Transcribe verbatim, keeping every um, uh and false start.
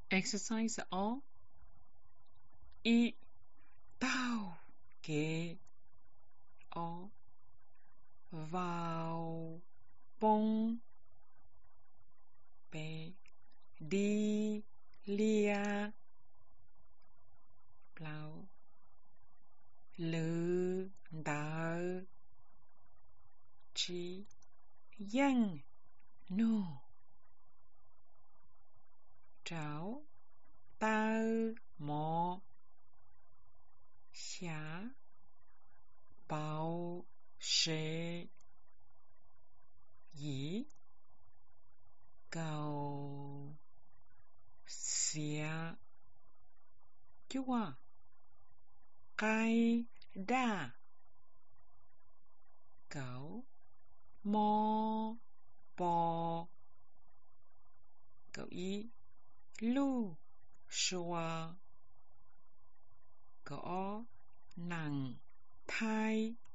exercise ó y tao kế ó vào bông bé đi lia blau lư đờ chi yang nô cháu tao mò xá bao xế dĩ cầu xía chua cái đa cậu mò bò cậu ý lu xua cậu nặng thai